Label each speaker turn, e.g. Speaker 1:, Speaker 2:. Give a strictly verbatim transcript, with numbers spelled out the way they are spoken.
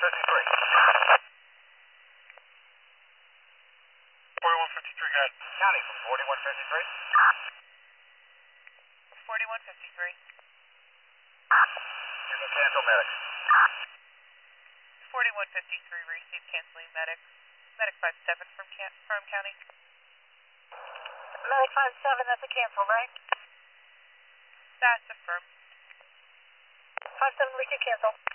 Speaker 1: fifty-three. forty-one fifty-three, guys. County from forty-one fifty-three.
Speaker 2: forty-one fifty-three.
Speaker 1: You can cancel medics.
Speaker 2: forty-one fifty-three, receive canceling medic. Medic five seven from Can from County.
Speaker 3: Medic five seven, that's a cancel, right?
Speaker 2: That's affirmed.
Speaker 3: five seven, we can cancel.